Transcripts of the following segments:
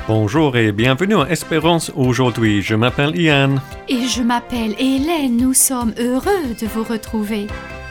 Bonjour et bienvenue à Espérance aujourd'hui. Je m'appelle Ian. Et je m'appelle Hélène. Nous sommes heureux de vous retrouver.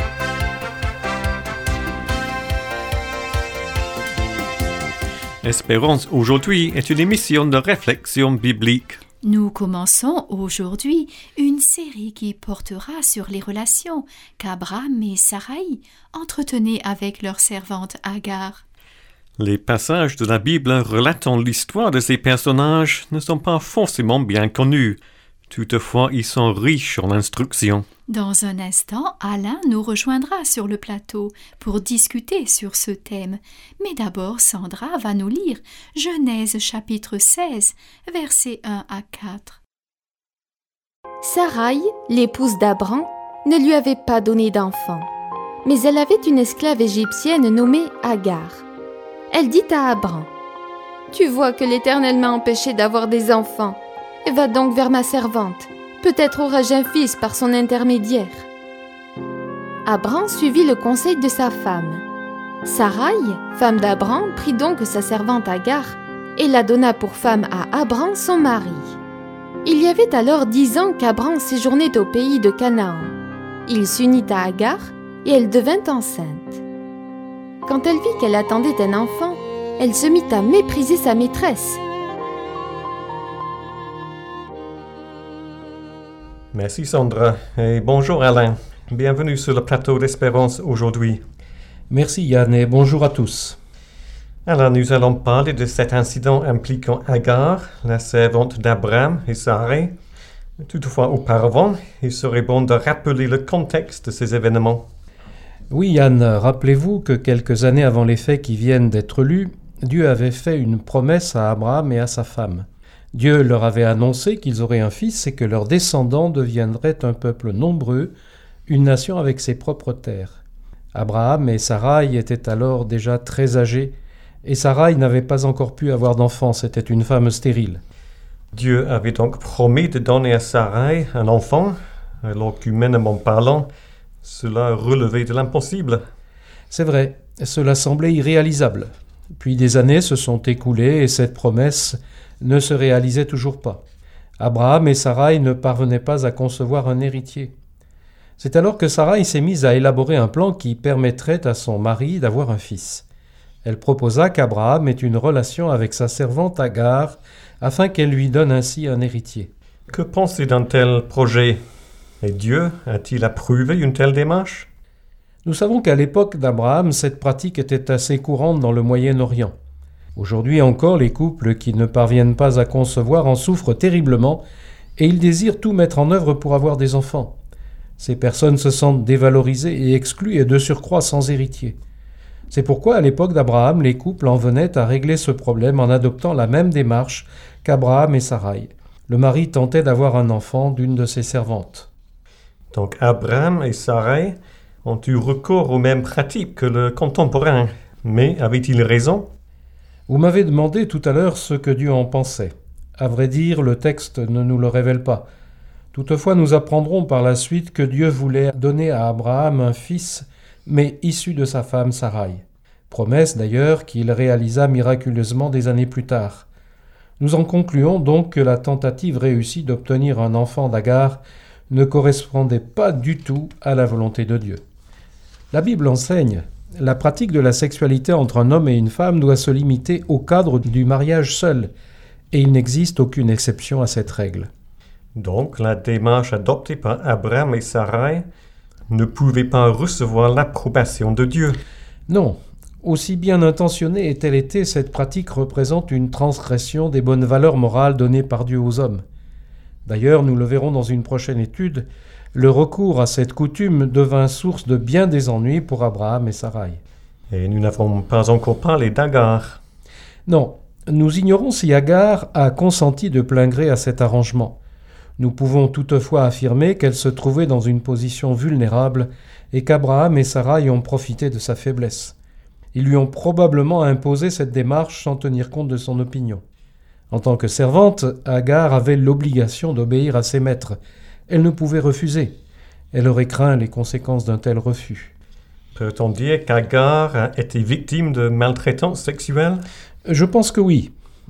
Espérance aujourd'hui est une émission de réflexion biblique. Nous commençons aujourd'hui une série qui portera sur les relations qu'Abraham et Sarai entretenaient avec leur servante Agar. Les passages de la Bible relatant l'histoire de ces personnages ne sont pas forcément bien connus. Toutefois, ils sont riches en instructions. Dans un instant, Alain nous rejoindra sur le plateau pour discuter sur ce thème. Mais d'abord, Sandra va nous lire Genèse chapitre 16, versets 1 à 4. Sarai, l'épouse d'Abram, ne lui avait pas donné d'enfant, mais elle avait une esclave égyptienne nommée Agar. Elle dit à Abram, « Tu vois que l'Éternel m'a empêché d'avoir des enfants. Va donc vers ma servante. Peut-être aurai-je un fils par son intermédiaire. » Abram suivit le conseil de sa femme. Sarai, femme d'Abram, prit donc sa servante Agar et la donna pour femme à Abram son mari. Il y avait alors 10 ans qu'Abram séjournait au pays de Canaan. Il s'unit à Agar et elle devint enceinte. Quand elle vit qu'elle attendait un enfant, elle se mit à mépriser sa maîtresse. Merci Sandra et bonjour Alain. Bienvenue sur le plateau d'Espérance aujourd'hui. Merci Yann et bonjour à tous. Alors nous allons parler de cet incident impliquant Agar, la servante d'Abraham et Sarai. Toutefois auparavant, il serait bon de rappeler le contexte de ces événements. Oui Yann, rappelez-vous que quelques années avant les faits qui viennent d'être lus, Dieu avait fait une promesse à Abraham et à sa femme. Dieu leur avait annoncé qu'ils auraient un fils et que leurs descendants deviendraient un peuple nombreux, une nation avec ses propres terres. Abraham et Sarai étaient alors déjà très âgés, et Sarai n'avait pas encore pu avoir d'enfant, c'était une femme stérile. Dieu avait donc promis de donner à Sarai un enfant, alors qu'humainement parlant, cela relevait de l'impossible. C'est vrai, cela semblait irréalisable. Puis des années se sont écoulées et cette promesse ne se réalisait toujours pas. Abraham et Sarai ne parvenaient pas à concevoir un héritier. C'est alors que Sarai s'est mise à élaborer un plan qui permettrait à son mari d'avoir un fils. Elle proposa qu'Abraham ait une relation avec sa servante Agar afin qu'elle lui donne ainsi un héritier. Que penser d'un tel projet ? Et Dieu a-t-il approuvé une telle démarche ? Nous savons qu'à l'époque d'Abraham, cette pratique était assez courante dans le Moyen-Orient. Aujourd'hui encore, les couples qui ne parviennent pas à concevoir en souffrent terriblement et ils désirent tout mettre en œuvre pour avoir des enfants. Ces personnes se sentent dévalorisées et exclues et de surcroît sans héritier. C'est pourquoi à l'époque d'Abraham, les couples en venaient à régler ce problème en adoptant la même démarche qu'Abraham et Sarai. Le mari tentait d'avoir un enfant d'une de ses servantes. Donc Abraham et Sarai ont eu recours aux mêmes pratiques que le contemporain. Mais avaient-ils raison ? Vous m'avez demandé tout à l'heure ce que Dieu en pensait. À vrai dire, le texte ne nous le révèle pas. Toutefois, nous apprendrons par la suite que Dieu voulait donner à Abraham un fils, mais issu de sa femme Sarai. Promesse d'ailleurs qu'il réalisa miraculeusement des années plus tard. Nous en concluons donc que la tentative réussie d'obtenir un enfant d'Agar ne correspondait pas du tout à la volonté de Dieu. La Bible enseigne la pratique de la sexualité entre un homme et une femme doit se limiter au cadre du mariage seul, et il n'existe aucune exception à cette règle. Donc, la démarche adoptée par Abraham et Sarai ne pouvait pas recevoir l'approbation de Dieu. Non, aussi bien intentionnée ait-elle été, cette pratique représente une transgression des bonnes valeurs morales données par Dieu aux hommes. D'ailleurs, nous le verrons dans une prochaine étude, le recours à cette coutume devint source de bien des ennuis pour Abraham et Sarai. Et nous n'avons pas encore parlé d'Agar. Non, nous ignorons si Agar a consenti de plein gré à cet arrangement. Nous pouvons toutefois affirmer qu'elle se trouvait dans une position vulnérable et qu'Abraham et Sarai ont profité de sa faiblesse. Ils lui ont probablement imposé cette démarche sans tenir compte de son opinion. En tant que servante, Agar avait l'obligation d'obéir à ses maîtres. Elle ne pouvait refuser. Elle aurait craint les conséquences d'un tel refus. Peut-on dire qu'Agar a été victime de maltraitance sexuelle ? Je pense que oui.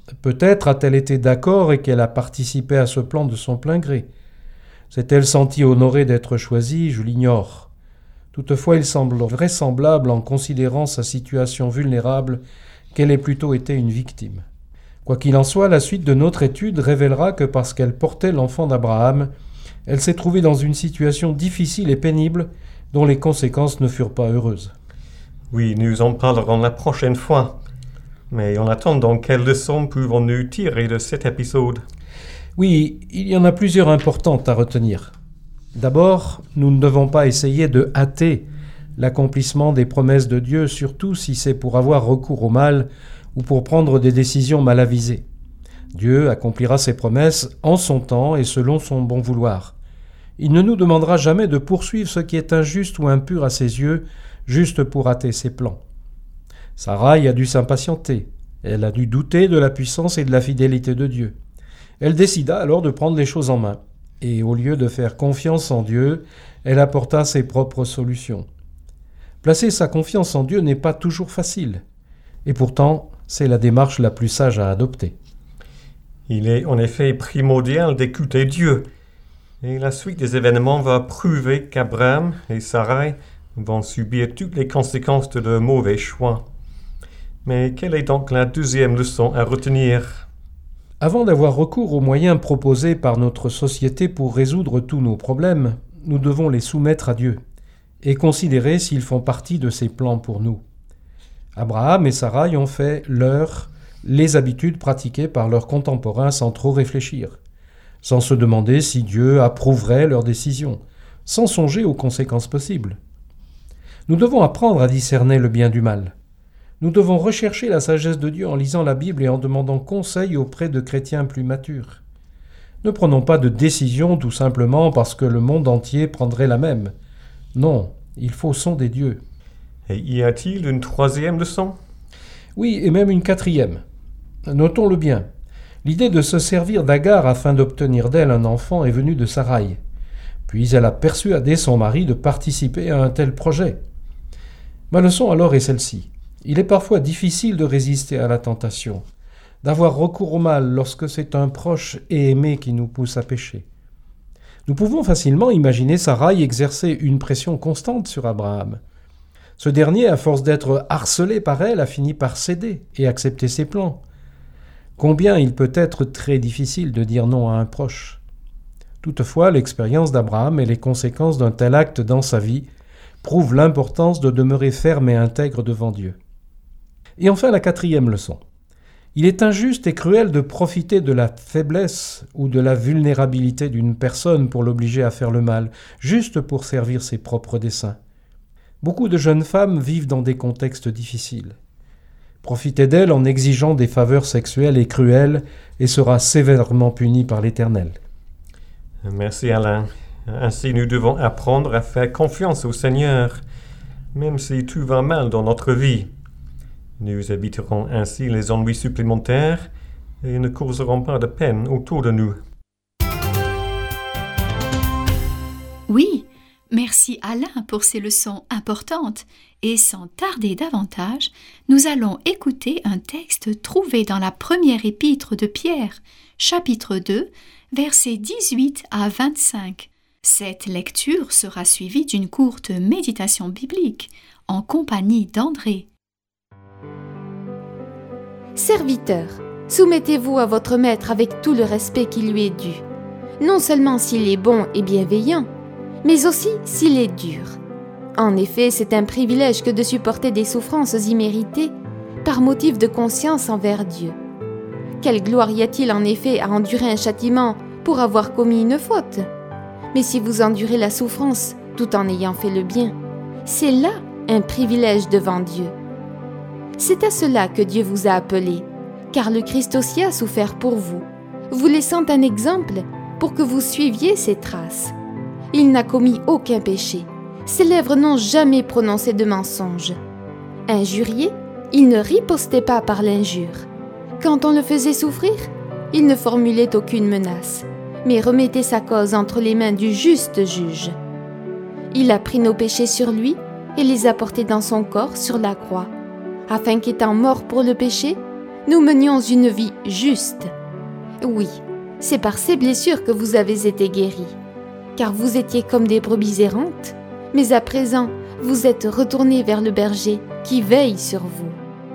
Peut-être a-t-elle été d'accord et qu'elle a participé à ce plan de son plein gré. S'est-elle sentie honorée d'être choisie? Je l'ignore. Toutefois, il semble vraisemblable, en considérant sa situation vulnérable, qu'elle ait plutôt été une victime. Quoi qu'il en soit, la suite de notre étude révélera que parce qu'elle portait l'enfant d'Abraham, elle s'est trouvée dans une situation difficile et pénible dont les conséquences ne furent pas heureuses. Oui, nous en parlerons la prochaine fois. Mais en attendant, quelles leçons pouvons-nous tirer de cet épisode? Oui, il y en a plusieurs importantes à retenir. D'abord, nous ne devons pas essayer de hâter l'accomplissement des promesses de Dieu, surtout si c'est pour avoir recours au mal ou pour prendre des décisions mal avisées. Dieu accomplira ses promesses en son temps et selon son bon vouloir. Il ne nous demandera jamais de poursuivre ce qui est injuste ou impur à ses yeux, juste pour hâter ses plans. Sarai a dû s'impatienter. Elle a dû douter de la puissance et de la fidélité de Dieu. Elle décida alors de prendre les choses en main. Et au lieu de faire confiance en Dieu, elle apporta ses propres solutions. Placer sa confiance en Dieu n'est pas toujours facile. Et pourtant, c'est la démarche la plus sage à adopter. Il est en effet primordial d'écouter Dieu. Et la suite des événements va prouver qu'Abraham et Sarai vont subir toutes les conséquences de leur mauvais choix. Mais quelle est donc la deuxième leçon à retenir? Avant d'avoir recours aux moyens proposés par notre société pour résoudre tous nos problèmes, nous devons les soumettre à Dieu et considérer s'ils font partie de ses plans pour nous. Abraham et Sarai ont fait les habitudes pratiquées par leurs contemporains sans trop réfléchir, sans se demander si Dieu approuverait leurs décisions, sans songer aux conséquences possibles. Nous devons apprendre à discerner le bien du mal. Nous devons rechercher la sagesse de Dieu en lisant la Bible et en demandant conseil auprès de chrétiens plus matures. Ne prenons pas de décision tout simplement parce que le monde entier prendrait la même. Non, il faut sonder Dieu. Et y a-t-il une troisième leçon? Oui, et même une quatrième. Notons-le bien. L'idée de se servir d'Agar afin d'obtenir d'elle un enfant est venue de Sarai. Puis elle a persuadé son mari de participer à un tel projet. Ma leçon alors est celle-ci. Il est parfois difficile de résister à la tentation, d'avoir recours au mal lorsque c'est un proche et aimé qui nous pousse à pécher. Nous pouvons facilement imaginer Sarai exercer une pression constante sur Abraham. Ce dernier, à force d'être harcelé par elle, a fini par céder et accepter ses plans. Combien il peut être très difficile de dire non à un proche. Toutefois, l'expérience d'Abraham et les conséquences d'un tel acte dans sa vie prouvent l'importance de demeurer ferme et intègre devant Dieu. Et enfin, la quatrième leçon. Il est injuste et cruel de profiter de la faiblesse ou de la vulnérabilité d'une personne pour l'obliger à faire le mal, juste pour servir ses propres desseins. Beaucoup de jeunes femmes vivent dans des contextes difficiles. Profiter d'elles en exigeant des faveurs sexuelles est cruel et sera sévèrement puni par l'Éternel. Merci Alain. Ainsi nous devons apprendre à faire confiance au Seigneur, même si tout va mal dans notre vie. Nous éviterons ainsi les ennuis supplémentaires et ne causerons pas de peine autour de nous. Oui, merci Alain pour ces leçons importantes. Et sans tarder davantage, nous allons écouter un texte trouvé dans la première épître de Pierre, chapitre 2, versets 18 à 25. Cette lecture sera suivie d'une courte méditation biblique en compagnie d'André. Serviteurs, soumettez-vous à votre maître avec tout le respect qui lui est dû, non seulement s'il est bon et bienveillant, mais aussi s'il est dur. En effet, c'est un privilège que de supporter des souffrances imméritées par motif de conscience envers Dieu. Quelle gloire y a-t-il en effet à endurer un châtiment pour avoir commis une faute? Mais si vous endurez la souffrance tout en ayant fait le bien, c'est là un privilège devant Dieu. C'est à cela que Dieu vous a appelé, car le Christ aussi a souffert pour vous, vous laissant un exemple pour que vous suiviez ses traces. Il n'a commis aucun péché, ses lèvres n'ont jamais prononcé de mensonge. Injurié, il ne ripostait pas par l'injure. Quand on le faisait souffrir, il ne formulait aucune menace, mais remettait sa cause entre les mains du juste juge. Il a pris nos péchés sur lui et les a portés dans son corps sur la croix, afin qu'étant mort pour le péché, nous menions une vie juste. Oui, c'est par ces blessures que vous avez été guéris, car vous étiez comme des brebis errantes, mais à présent, vous êtes retournés vers le berger qui veille sur vous.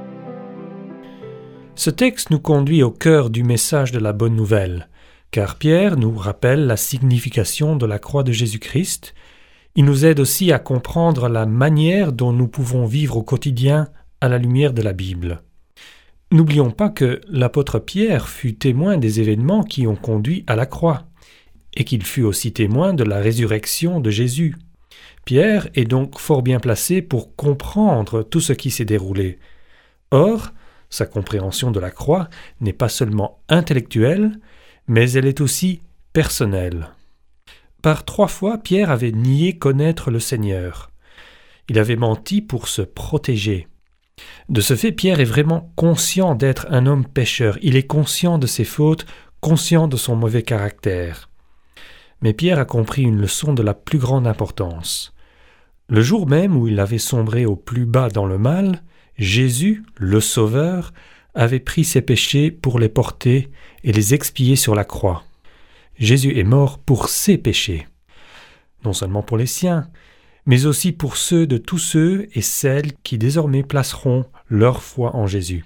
Ce texte nous conduit au cœur du message de la bonne nouvelle, car Pierre nous rappelle la signification de la croix de Jésus-Christ. Il nous aide aussi à comprendre la manière dont nous pouvons vivre au quotidien à la lumière de la Bible. N'oublions pas que l'apôtre Pierre fut témoin des événements qui ont conduit à la croix, et qu'il fut aussi témoin de la résurrection de Jésus. Pierre est donc fort bien placé pour comprendre tout ce qui s'est déroulé. Or, sa compréhension de la croix n'est pas seulement intellectuelle, mais elle est aussi personnelle. Par 3 fois, Pierre avait nié connaître le Seigneur. Il avait menti pour se protéger. De ce fait, Pierre est vraiment conscient d'être un homme pécheur. Il est conscient de ses fautes, conscient de son mauvais caractère. Mais Pierre a compris une leçon de la plus grande importance. Le jour même où il avait sombré au plus bas dans le mal, Jésus, le Sauveur, avait pris ses péchés pour les porter et les expier sur la croix. Jésus est mort pour ses péchés, non seulement pour les siens, mais aussi pour ceux de tous ceux et celles qui désormais placeront leur foi en Jésus.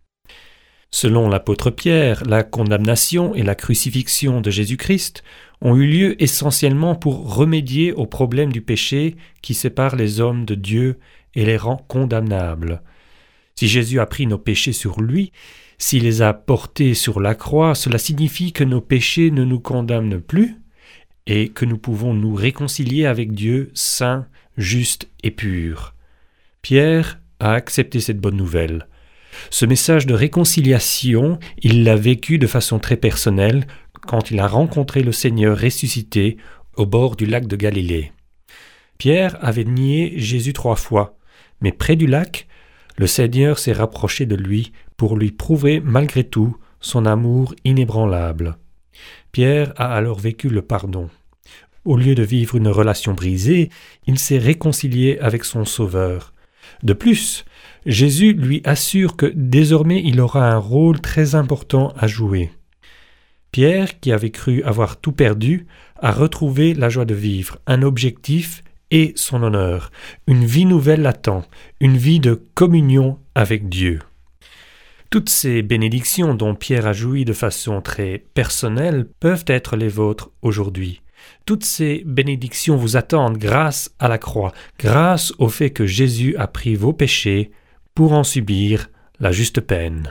Selon l'apôtre Pierre, la condamnation et la crucifixion de Jésus-Christ ont eu lieu essentiellement pour remédier au problème du péché qui sépare les hommes de Dieu et les rend condamnables. Si Jésus a pris nos péchés sur lui, s'il les a portés sur la croix, cela signifie que nos péchés ne nous condamnent plus et que nous pouvons nous réconcilier avec Dieu saint, juste et pur. Pierre a accepté cette bonne nouvelle. Ce message de réconciliation, il l'a vécu de façon très personnelle quand il a rencontré le Seigneur ressuscité au bord du lac de Galilée. Pierre avait nié Jésus 3 fois, mais près du lac, le Seigneur s'est rapproché de lui pour lui prouver malgré tout son amour inébranlable. Pierre a alors vécu le pardon. Au lieu de vivre une relation brisée, il s'est réconcilié avec son Sauveur. De plus, Jésus lui assure que désormais il aura un rôle très important à jouer. Pierre, qui avait cru avoir tout perdu, a retrouvé la joie de vivre, un objectif et son honneur. Une vie nouvelle l'attend, une vie de communion avec Dieu. Toutes ces bénédictions dont Pierre a joui de façon très personnelle peuvent être les vôtres aujourd'hui. Toutes ces bénédictions vous attendent grâce à la croix, grâce au fait que Jésus a pris vos péchés pour en subir la juste peine.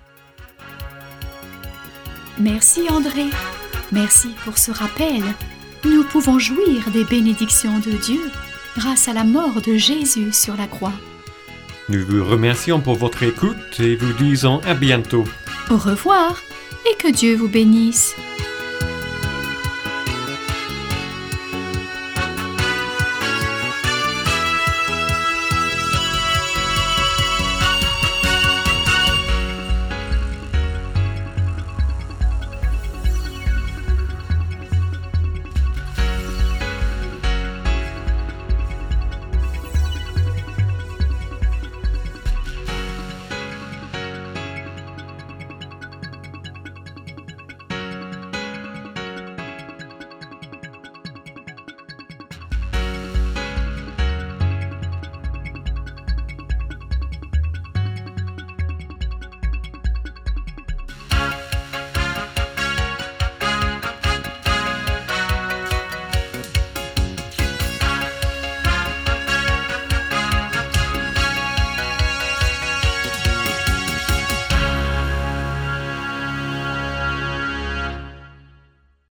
Merci André, merci pour ce rappel. Nous pouvons jouir des bénédictions de Dieu grâce à la mort de Jésus sur la croix. Nous vous remercions pour votre écoute et vous disons à bientôt. Au revoir et que Dieu vous bénisse.